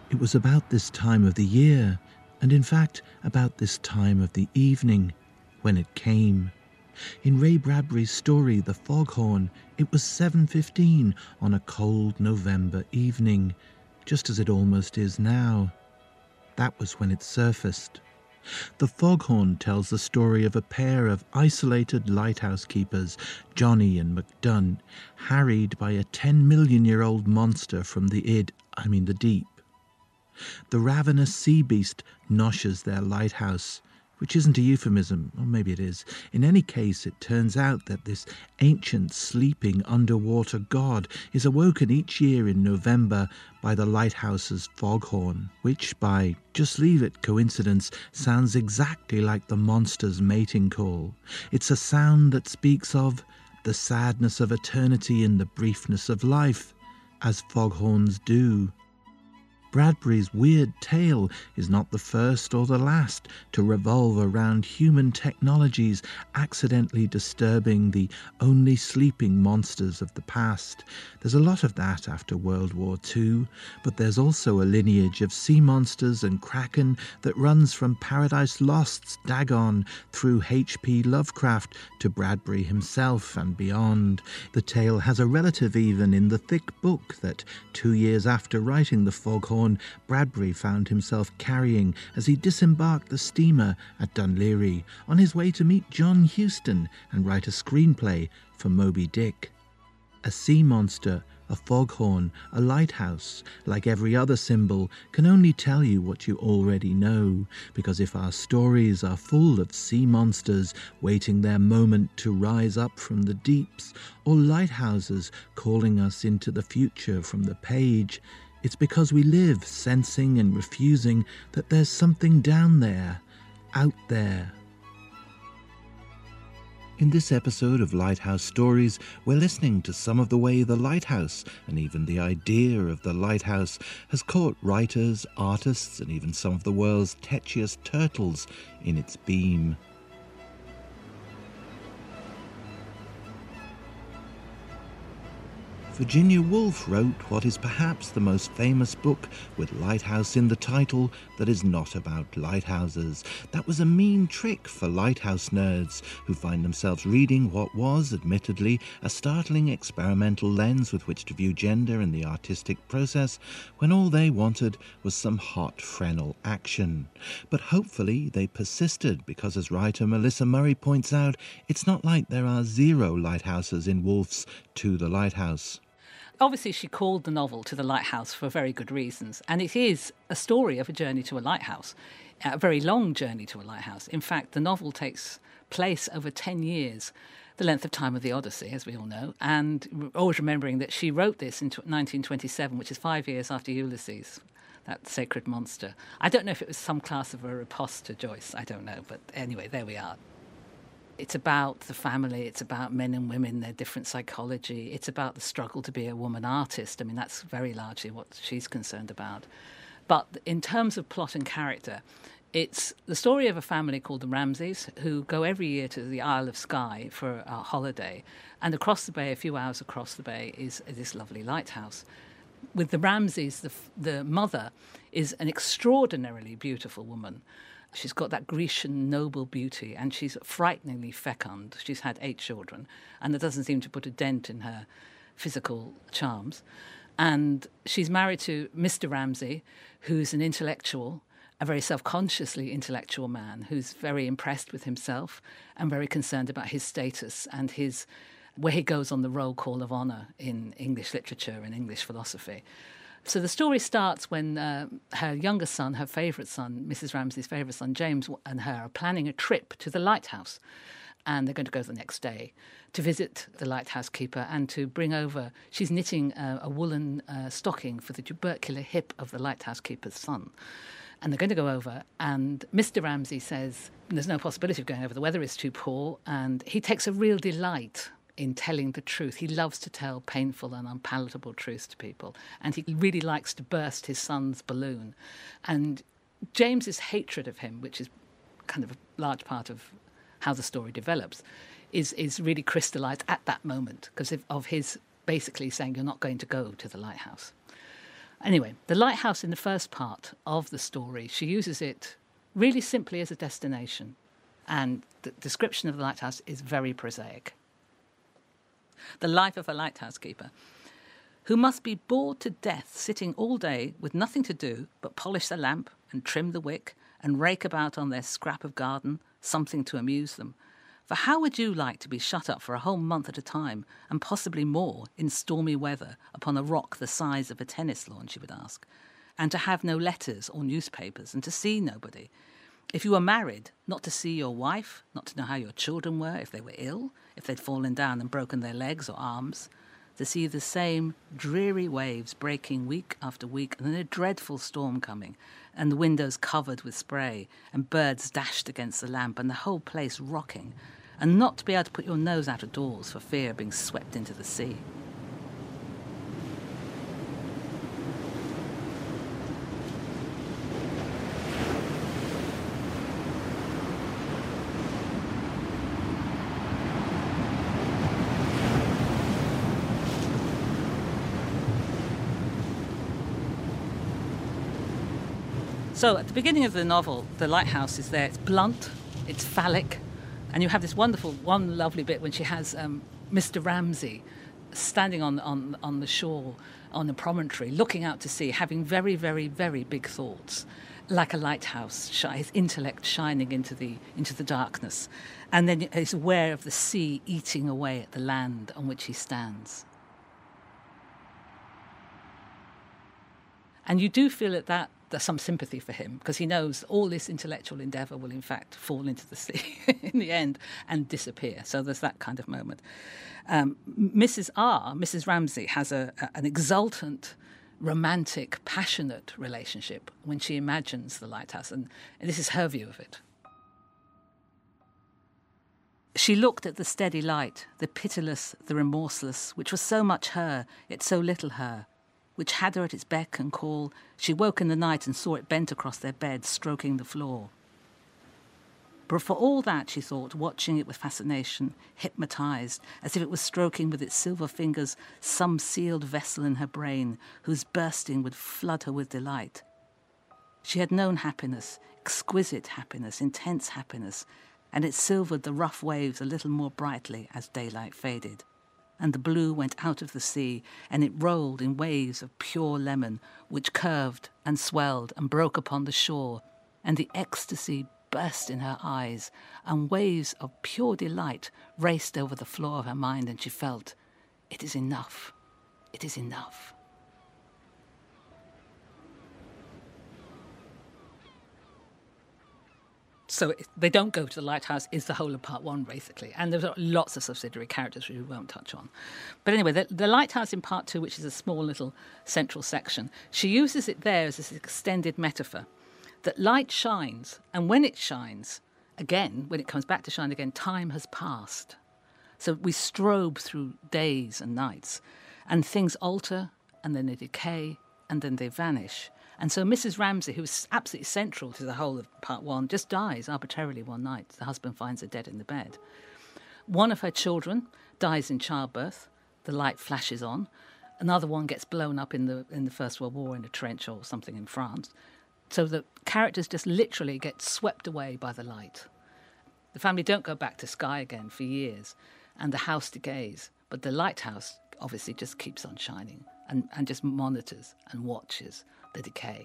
It was about this time of the year, and in fact about this time of the evening, when it came. In Ray Bradbury's story, The Foghorn, it was 7:15 on a cold November evening, just as it almost is now. That was when it surfaced. The Foghorn tells the story of a pair of isolated lighthouse keepers, Johnny and McDunn, harried by a 10-million-year-old monster from the deep. The ravenous sea beast noshes their lighthouse, which isn't a euphemism, or maybe it is. In any case, it turns out that this ancient sleeping underwater god is awoken each year in November by the lighthouse's foghorn, which, by just leave it coincidence, sounds exactly like the monster's mating call. It's a sound that speaks of the sadness of eternity and the briefness of life, as foghorns do. Bradbury's weird tale is not the first or the last to revolve around human technologies accidentally disturbing the only sleeping monsters of the past. There's a lot of that after World War II, but there's also a lineage of sea monsters and kraken that runs from Paradise Lost's Dagon through H.P. Lovecraft to Bradbury himself and beyond. The tale has a relative even in the thick book that, 2 years after writing The Foghorn, Bradbury found himself carrying as he disembarked the steamer at Dunleary on his way to meet John Huston and write a screenplay for Moby Dick. A sea monster, a foghorn, a lighthouse, like every other symbol, can only tell you what you already know, because if our stories are full of sea monsters waiting their moment to rise up from the deeps, or lighthouses calling us into the future from the page, it's because we live sensing and refusing that there's something down there, out there. In this episode of Lighthouse Stories, we're listening to some of the way the lighthouse, and even the idea of the lighthouse, has caught writers, artists, and even some of the world's tetchiest turtles in its beam. Virginia Woolf wrote what is perhaps the most famous book with lighthouse in the title that is not about lighthouses. That was a mean trick for lighthouse nerds who find themselves reading what was, admittedly, a startling experimental lens with which to view gender and the artistic process, when all they wanted was some hot Fresnel action. But hopefully they persisted, because as writer Melissa Murray points out, it's not like there are 0 lighthouses in Woolf's To the Lighthouse. Obviously, she called the novel To the Lighthouse for very good reasons, and it is a story of a journey to a lighthouse, a very long journey to a lighthouse. In fact, the novel takes place over 10 years, the length of time of the Odyssey, as we all know, and always remembering that she wrote this in 1927, which is 5 years after Ulysses, that sacred monster. I don't know if it was some class of a riposte to Joyce, I don't know, but anyway, there we are. It's about the family, it's about men and women, their different psychology. It's about the struggle to be a woman artist. I mean, that's very largely what she's concerned about. But in terms of plot and character, it's the story of a family called the Ramsays who go every year to the Isle of Skye for a holiday. And across the bay, a few hours across the bay, is this lovely lighthouse. With the Ramsays, the mother is an extraordinarily beautiful woman. She's got that Grecian noble beauty, and she's frighteningly fecund. She's had 8 children, and that doesn't seem to put a dent in her physical charms. And she's married to Mr. Ramsay, who's an intellectual, a very self-consciously intellectual man who's very impressed with himself and very concerned about his status and his where he goes on the roll call of honour in English literature and English philosophy. So the story starts when her younger son, her favourite son, Mrs. Ramsay's favourite son, James, and her are planning a trip to the lighthouse. And they're going to go the next day to visit the lighthouse keeper and to bring over... She's knitting a woolen stocking for the tubercular hip of the lighthouse keeper's son. And they're going to go over, and Mr. Ramsay says there's no possibility of going over. The weather is too poor, and he takes a real delight in telling the truth. He loves to tell painful and unpalatable truths to people, and he really likes to burst his son's balloon. And James's hatred of him, which is kind of a large part of how the story develops, is really crystallised at that moment because of his basically saying, you're not going to go to the lighthouse. Anyway, the lighthouse in the first part of the story, she uses it really simply as a destination. And the description of the lighthouse is very prosaic. The life of a lighthouse keeper, who must be bored to death sitting all day with nothing to do but polish the lamp and trim the wick and rake about on their scrap of garden, something to amuse them. For how would you like to be shut up for a whole month at a time, and possibly more, in stormy weather, upon a rock the size of a tennis lawn, she would ask, and to have no letters or newspapers, and to see nobody? If you were married, not to see your wife, not to know how your children were, if they were ill, if they'd fallen down and broken their legs or arms, to see the same dreary waves breaking week after week, and then a dreadful storm coming, and the windows covered with spray, and birds dashed against the lamp, and the whole place rocking, and not to be able to put your nose out of doors for fear of being swept into the sea. So at the beginning of the novel, the lighthouse is there. It's blunt, it's phallic, and you have this one lovely bit when she has Mr. Ramsay standing on the shore, on the promontory, looking out to sea, having very, very, very big thoughts, like a lighthouse, his intellect shining into the darkness. And then he's aware of the sea eating away at the land on which he stands. And you do feel that there's some sympathy for him, because he knows all this intellectual endeavour will in fact fall into the sea in the end and disappear. So there's that kind of moment. Mrs. Ramsay, has an exultant, romantic, passionate relationship when she imagines the lighthouse, and this is her view of it. She looked at the steady light, the pitiless, the remorseless, which was so much her, yet so little her, which had her at its beck and call. She woke in the night and saw it bent across their bed, stroking the floor. But for all that, she thought, watching it with fascination, hypnotised, as if it was stroking with its silver fingers some sealed vessel in her brain, whose bursting would flood her with delight. She had known happiness, exquisite happiness, intense happiness, and it silvered the rough waves a little more brightly as daylight faded. And the blue went out of the sea, and it rolled in waves of pure lemon, which curved and swelled and broke upon the shore, and the ecstasy burst in her eyes, and waves of pure delight raced over the floor of her mind, and she felt, it is enough, it is enough. So they don't go to the lighthouse is the whole of part one, basically. And there's lots of subsidiary characters which we won't touch on. But anyway, the lighthouse in part two, which is a small little central section, she uses it there as this extended metaphor that light shines, and when it shines, again, when it comes back to shine again, time has passed. So we strobe through days and nights, and things alter, and then they decay, and then they vanish. And so Mrs. Ramsay, who was absolutely central to the whole of part one, just dies arbitrarily one night. The husband finds her dead in the bed. One of her children dies in childbirth. The light flashes on. Another one gets blown up in the First World War in a trench or something in France. So the characters just literally get swept away by the light. The family don't go back to Skye again for years, and the house decays. But the lighthouse obviously just keeps on shining and just monitors and watches the decay.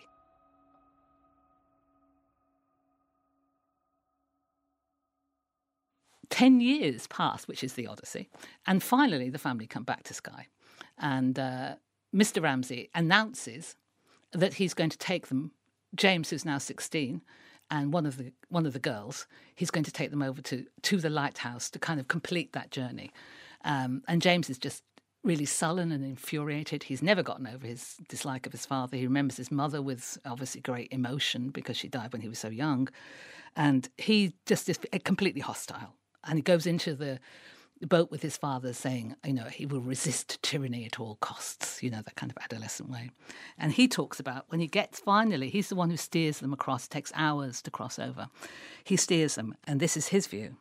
Ten years pass, which is the Odyssey, and finally the family come back to Skye, and Mr. Ramsay announces that he's going to take them, James, who's now 16, and one of the girls, he's going to take them over to the lighthouse to kind of complete that journey, and James is just really sullen and infuriated. He's never gotten over his dislike of his father. He remembers his mother with obviously great emotion because she died when he was so young. And he just is completely hostile. And he goes into the boat with his father saying, he will resist tyranny at all costs, that kind of adolescent way. And he talks about when he gets finally, he's the one who steers them across, takes hours to cross over. He steers them, and this is his view.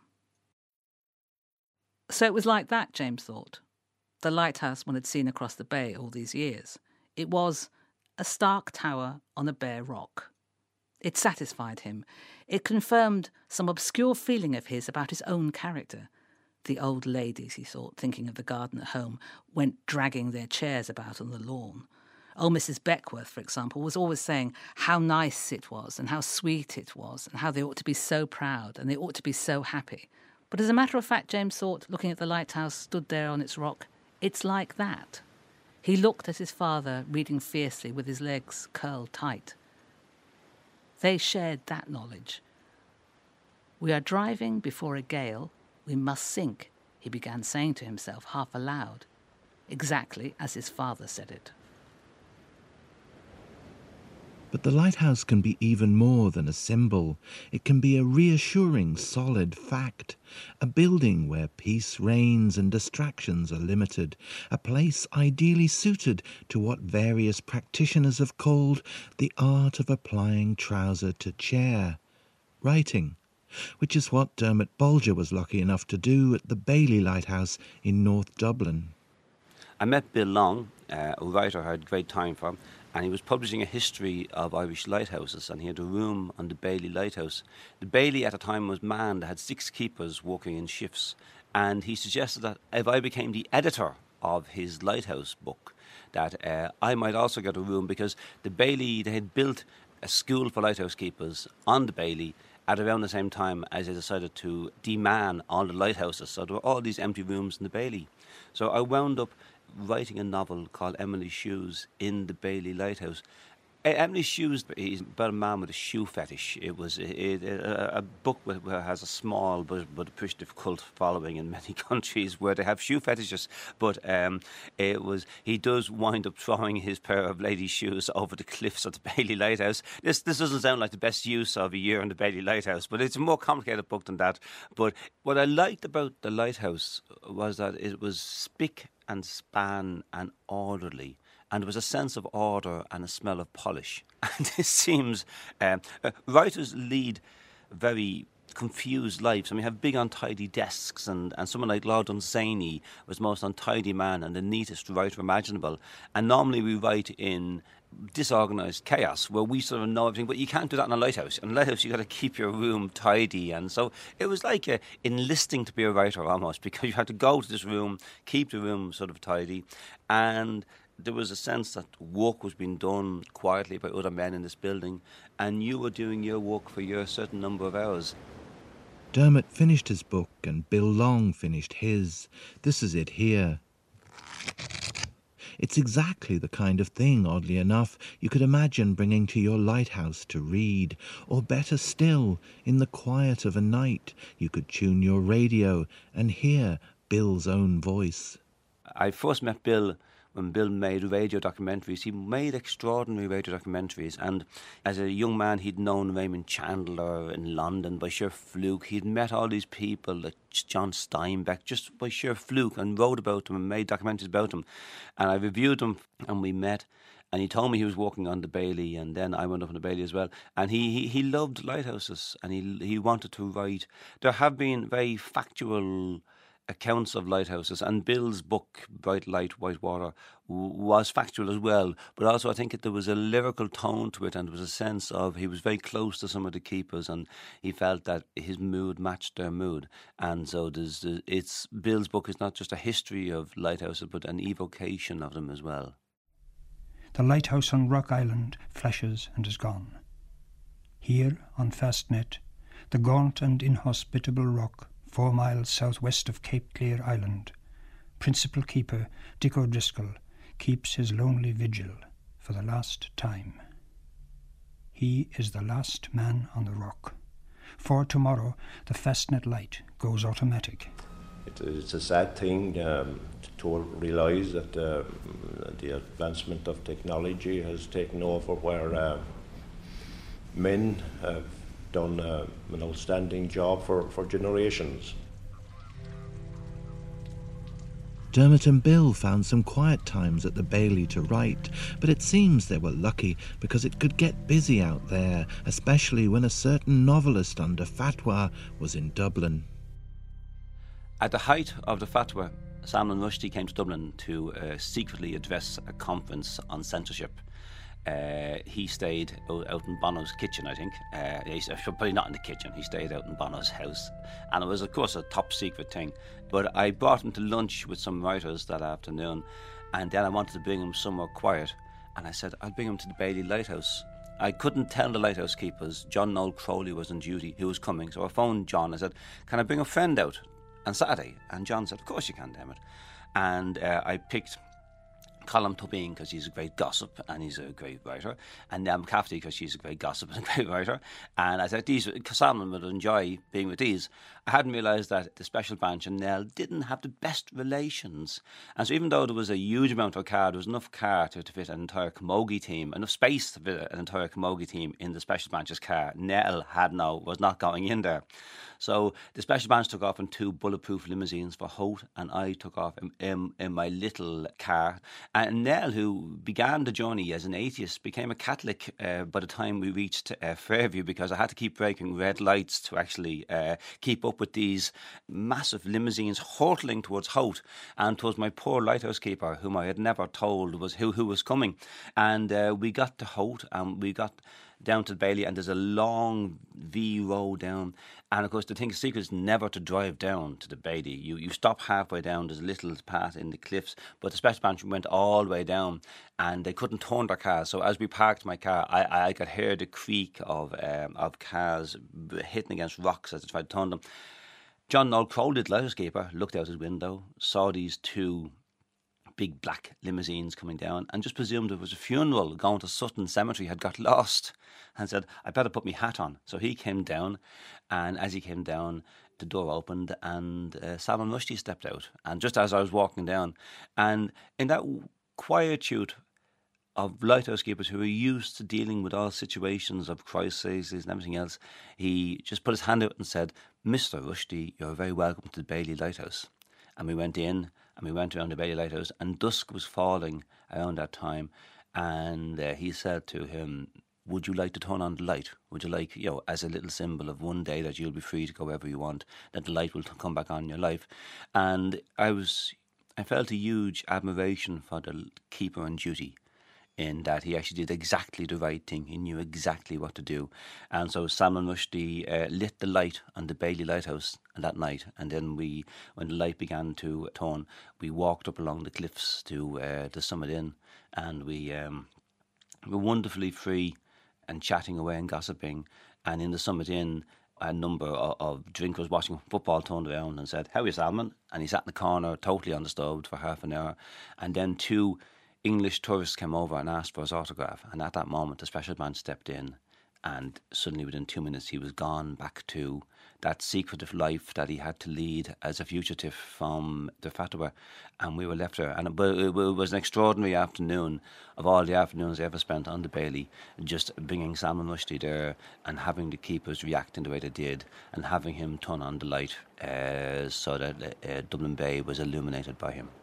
So it was like that, James thought. The lighthouse one had seen across the bay all these years. It was a stark tower on a bare rock. It satisfied him. It confirmed some obscure feeling of his about his own character. The old ladies, he thought, thinking of the garden at home, went dragging their chairs about on the lawn. Old Mrs. Beckworth, for example, was always saying how nice it was and how sweet it was and how they ought to be so proud and they ought to be so happy. But as a matter of fact, James thought, looking at the lighthouse stood there on its rock, it's like that. He looked at his father reading fiercely with his legs curled tight. They shared that knowledge. We are driving before a gale. We must sink, he began saying to himself half aloud, exactly as his father said it. But the lighthouse can be even more than a symbol. It can be a reassuring, solid fact, a building where peace reigns and distractions are limited, a place ideally suited to what various practitioners have called the art of applying trouser to chair, writing, which is what Dermot Bolger was lucky enough to do at the Bailey Lighthouse in North Dublin. I met Bill Long, a writer I had great time for, and he was publishing a history of Irish lighthouses, and he had a room on the Bailey Lighthouse. The Bailey at the time was manned, had 6 keepers working in shifts, and he suggested that if I became the editor of his lighthouse book, that I might also get a room, because the Bailey, they had built a school for lighthouse keepers on the Bailey at around the same time as they decided to deman all the lighthouses. So there were all these empty rooms in the Bailey. So I wound up writing a novel called Emily's Shoes in the Bailey Lighthouse. Emily's Shoes is about a man with a shoe fetish. It was a book that has a small but appreciative cult following in many countries where they have shoe fetishes. But he does wind up throwing his pair of ladies' shoes over the cliffs of the Bailey Lighthouse. This doesn't sound like the best use of a year in the Bailey Lighthouse, but it's a more complicated book than that. But what I liked about the lighthouse was that it was spick and span and orderly. And there was a sense of order and a smell of polish. And this seems... writers lead very confused lives. I mean, have big untidy desks, and someone like Lord Dunsany was the most untidy man and the neatest writer imaginable. And normally we write in disorganised chaos where we sort of know everything, but you can't do that in a lighthouse. In a lighthouse, you've got to keep your room tidy. And so it was like enlisting to be a writer almost, because you had to go to this room, keep the room sort of tidy, and there was a sense that work was being done quietly by other men in this building, and you were doing your work for your certain number of hours. Dermot finished his book and Bill Long finished his. This is it here. It's exactly the kind of thing, oddly enough, you could imagine bringing to your lighthouse to read, or better still, in the quiet of a night, you could tune your radio and hear Bill's own voice. I first met Bill when Bill made radio documentaries. He made extraordinary radio documentaries, and as a young man he'd known Raymond Chandler in London by sheer fluke. He'd met all these people like John Steinbeck just by sheer fluke, and wrote about them and made documentaries about them. And I reviewed them, and we met, and he told me he was working on the Bailey, and then I went up on the Bailey as well. And he loved lighthouses, and he wanted to write. There have been very factual accounts of lighthouses, and Bill's book Bright Light, White Water was factual as well, but also I think there was a lyrical tone to it, and there was a sense of he was very close to some of the keepers, and he felt that his mood matched their mood. And so Bill's book is not just a history of lighthouses but an evocation of them as well. The lighthouse on Rock Island flashes and is gone. Here on Fastnet, the gaunt and inhospitable rock 4 miles southwest of Cape Clear Island, principal keeper Dick O'Driscoll keeps his lonely vigil for the last time. He is the last man on the rock. For tomorrow, the Fastnet light goes automatic. It's a sad thing to realise that the advancement of technology has taken over where men have done an outstanding job for generations. Dermot and Bill found some quiet times at the Bailey to write, but it seems they were lucky because it could get busy out there, especially when a certain novelist under fatwa was in Dublin. At the height of the fatwa, Salman Rushdie came to Dublin to secretly address a conference on censorship. he stayed out in Bono's kitchen, I think. Probably not in the kitchen. He stayed out in Bono's house. And it was, of course, a top secret thing. But I brought him to lunch with some writers that afternoon, and then I wanted to bring him somewhere quiet. And I said, I'll bring him to the Bailey Lighthouse. I couldn't tell the lighthouse keepers John Noel Crowley was on duty, who was coming. So I phoned John. I said, can I bring a friend out on Saturday? And John said, of course you can, damn it. And I picked Colm Tóibín because he's a great gossip and he's a great writer, and Nell McCafferty because she's a great gossip and a great writer. And I thought Salman would enjoy being with these. I hadn't realised that the Special Branch and Nell didn't have the best relations. And so even though there was a huge amount of car, there was enough car to fit an entire camogie team, enough space to fit an entire camogie team in the Special Branch's car. Nell was not going in there. So the Special Branch took off in 2 bulletproof limousines for Holt, and I took off in my little car. And Nell, who began the journey as an atheist, became a Catholic by the time we reached Fairview, because I had to keep breaking red lights to actually keep up with these massive limousines hurtling towards Holt. And it was my poor lighthouse keeper, whom I had never told was who was coming. And we got to Holt, and we got down to the Bailey, and there's a long V road down. And of course, the secret is never to drive down to the Bailey. You stop halfway down. There's a little path in the cliffs, but the Special Branch went all the way down, and they couldn't turn their cars. So as we parked my car, I could hear the creak of cars hitting against rocks as they tried to turn them. John Noel Crowley, the lighthouse keeper, looked out his window, saw these 2 big black limousines coming down, and just presumed it was a funeral going to Sutton Cemetery, had got lost, and said, I better put my hat on. So he came down, and as he came down, the door opened, and Salman Rushdie stepped out. And just as I was walking down, and in that quietude of lighthouse keepers who are used to dealing with all situations of crises and everything else, he just put his hand out and said, Mr. Rushdie, you're very welcome to the Bailey Lighthouse. And we went in, and we went around the Bailey Lighthouse, and dusk was falling around that time. And he said to him, would you like to turn on the light? Would you like, as a little symbol of one day that you'll be free to go wherever you want, that the light will come back on in your life? And I felt a huge admiration for the keeper on duty, in that he actually did exactly the right thing. He knew exactly what to do. And so Salman Rushdie lit the light on the Bailey Lighthouse that night. And then when the light began to turn, we walked up along the cliffs to the Summit Inn, and we were wonderfully free and chatting away and gossiping. And in the Summit Inn, a number of drinkers watching football turned around and said, how are you, Salman? And he sat in the corner, totally undisturbed, for half an hour. And then 2 English tourists came over and asked for his autograph, and at that moment the Special Branch stepped in, and suddenly within 2 minutes he was gone back to that secretive life that he had to lead as a fugitive from the Fatwa, and we were left there. And it was an extraordinary afternoon, of all the afternoons I ever spent on the Bailey, just bringing Salman Rushdie there and having the keepers reacting the way they did, and having him turn on the light so that Dublin Bay was illuminated by him.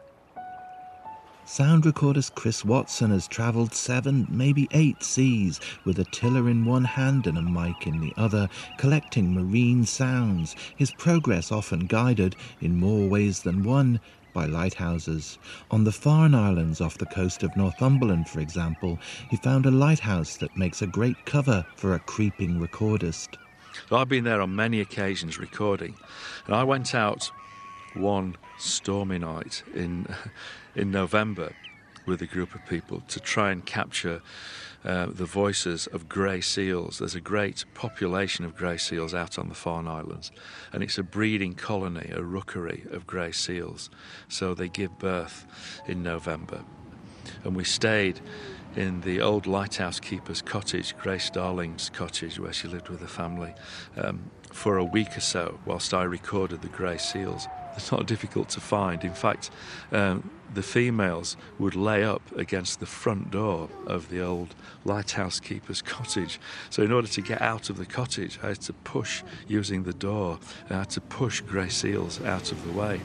Sound recordist Chris Watson has travelled 7, maybe 8 seas with a tiller in one hand and a mic in the other, collecting marine sounds, his progress often guided, in more ways than one, by lighthouses. On the Farne Islands off the coast of Northumberland, for example, he found a lighthouse that makes a great cover for a creeping recordist. So I've been there on many occasions recording, and I went out one stormy night in November with a group of people to try and capture the voices of grey seals. There's a great population of grey seals out on the Farne Islands, and it's a breeding colony, a rookery of grey seals. So they give birth in November. And we stayed in the old lighthouse keeper's cottage, Grace Darling's cottage, where she lived with her family, for a week or so whilst I recorded the grey seals. They're not difficult to find. In fact, the females would lay up against the front door of the old lighthouse keeper's cottage. So in order to get out of the cottage, I had to push, using the door, I had to push grey seals out of the way.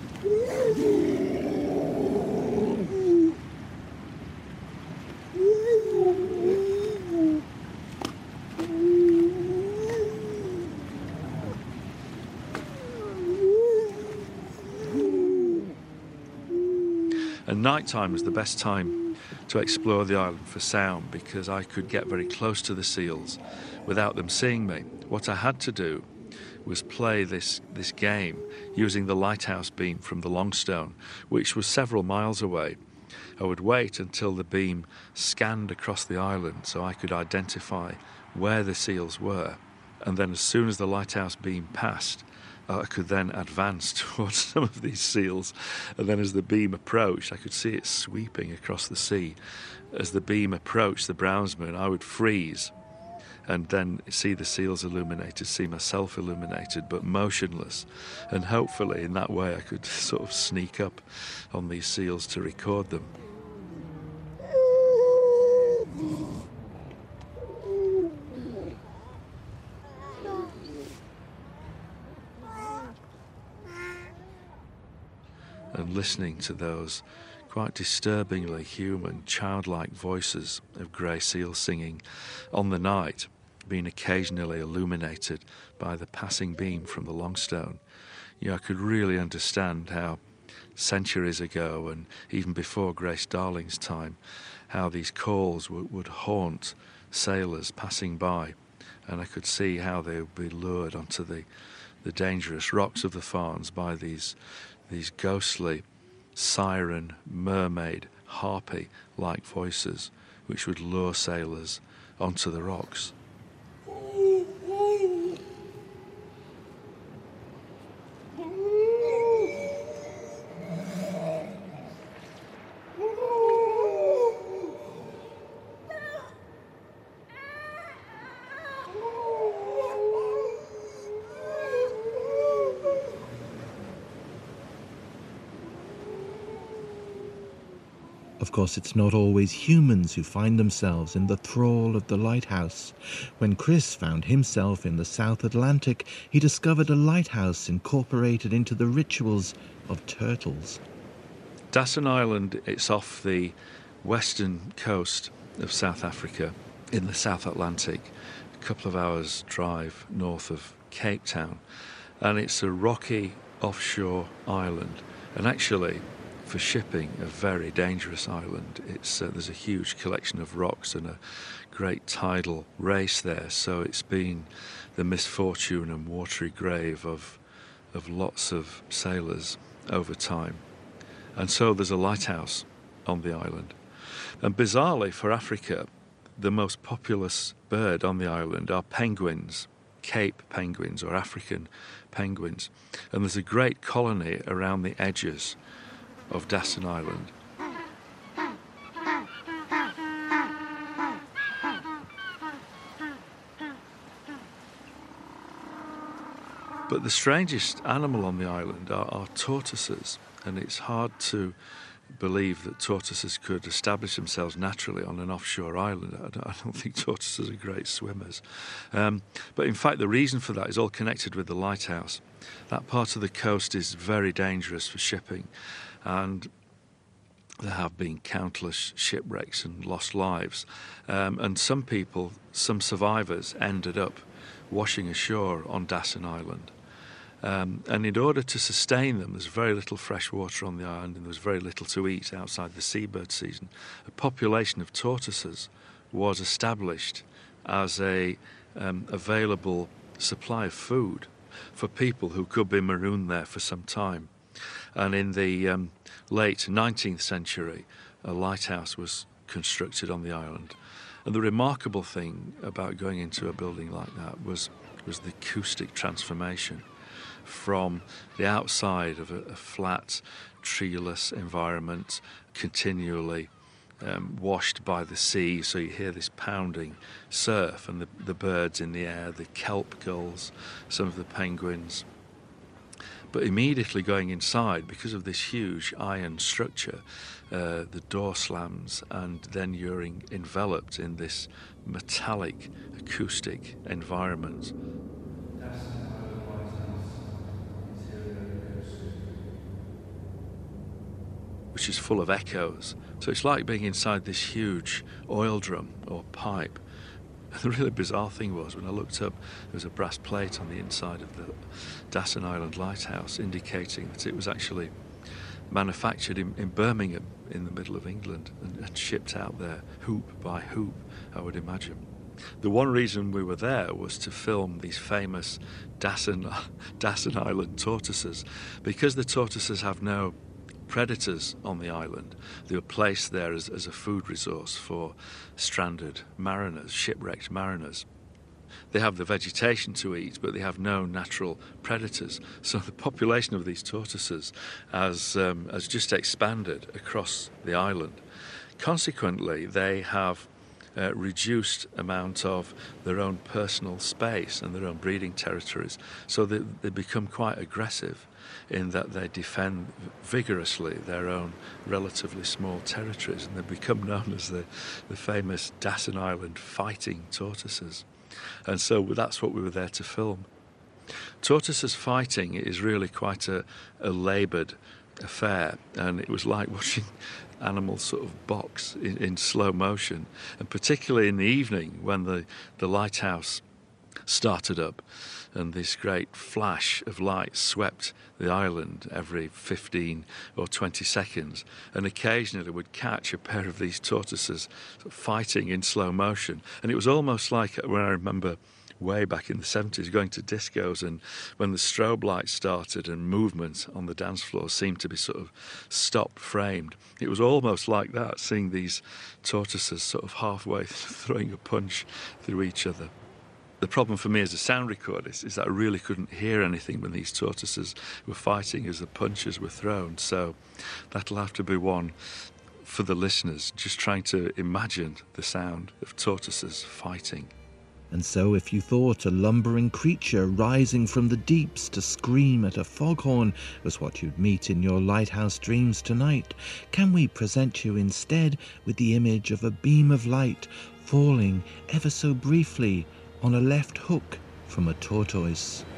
And night time is the best time to explore the island for sound because I could get very close to the seals without them seeing me. What I had to do was play this game using the lighthouse beam from the Longstone, which was several miles away. I would wait until the beam scanned across the island so I could identify where the seals were, and then as soon as the lighthouse beam passed, I could then advance towards some of these seals, and then as the beam approached, I could see it sweeping across the sea. As the beam approached the Brownsman, I would freeze and then see the seals illuminated, see myself illuminated, but motionless. And hopefully in that way I could sort of sneak up on these seals to record them. And listening to those quite disturbingly human, childlike voices of grey seals singing on the night, being occasionally illuminated by the passing beam from the Longstone, I could really understand how centuries ago, and even before Grace Darling's time, how these calls would haunt sailors passing by, and I could see how they would be lured onto the dangerous rocks of the Farnes by these ghostly siren, mermaid, harpy-like voices which would lure sailors onto the rocks. Of course, it's not always humans who find themselves in the thrall of the lighthouse. When Chris found himself in the South Atlantic, he discovered a lighthouse incorporated into the rituals of turtles. Dasson Island, it's off the western coast of South Africa in the South Atlantic, a couple of hours' drive north of Cape Town. And it's a rocky offshore island. And actually, for shipping, a very dangerous island. There's a huge collection of rocks and a great tidal race there, so it's been the misfortune and watery grave of lots of sailors over time. And so there's a lighthouse on the island. And bizarrely for Africa, the most populous bird on the island are penguins, Cape penguins or African penguins. And there's a great colony around the edges of Dasson Island. But the strangest animal on the island are tortoises, and it's hard to believe that tortoises could establish themselves naturally on an offshore island. I don't think tortoises are great swimmers. But in fact, the reason for that is all connected with the lighthouse. That part of the coast is very dangerous for shipping, and there have been countless shipwrecks and lost lives. And some survivors, ended up washing ashore on Dasson Island. And in order to sustain them, there's very little fresh water on the island, and there's very little to eat outside the seabird season. A population of tortoises was established as a available supply of food for people who could be marooned there for some time. And in the late 19th century, a lighthouse was constructed on the island. And the remarkable thing about going into a building like that was the acoustic transformation from the outside of a flat, treeless environment, continually washed by the sea, so you hear this pounding surf and the birds in the air, the kelp gulls, some of the penguins. But immediately going inside, because of this huge iron structure, the door slams, and then you're enveloped in this metallic acoustic environment. Which is full of echoes. So it's like being inside this huge oil drum or pipe. The really bizarre thing was, when I looked up, there was a brass plate on the inside of the Dasson Island Lighthouse indicating that it was actually manufactured in Birmingham in the middle of England and shipped out there hoop by hoop, I would imagine. The one reason we were there was to film these famous Dasson Island tortoises. Because the tortoises have no predators on the island, they were placed there as a food resource for stranded mariners, shipwrecked mariners. They have the vegetation to eat, but they have no natural predators. So the population of these tortoises has just expanded across the island. Consequently, they have reduced amount of their own personal space and their own breeding territories. So they become quite aggressive in that they defend vigorously their own relatively small territories, and they become known as the famous Dasson Island fighting tortoises. And so that's what we were there to film. Tortoises fighting is really quite a laboured affair, and it was like watching animals sort of box in slow motion, and particularly in the evening when the lighthouse started up and this great flash of light swept the island every 15 or 20 seconds, and occasionally would catch a pair of these tortoises fighting in slow motion. And it was almost like when I remember way back in the 70s going to discos, and when the strobe light started and movement on the dance floor seemed to be sort of stopped framed. It was almost like that, seeing these tortoises sort of halfway throwing a punch through each other. The problem for me as a sound recordist is that I really couldn't hear anything when these tortoises were fighting as the punches were thrown. So that'll have to be one for the listeners, just trying to imagine the sound of tortoises fighting. And so if you thought a lumbering creature rising from the deeps to scream at a foghorn was what you'd meet in your lighthouse dreams tonight, can we present you instead with the image of a beam of light falling ever so briefly on a left hook from a tortoise?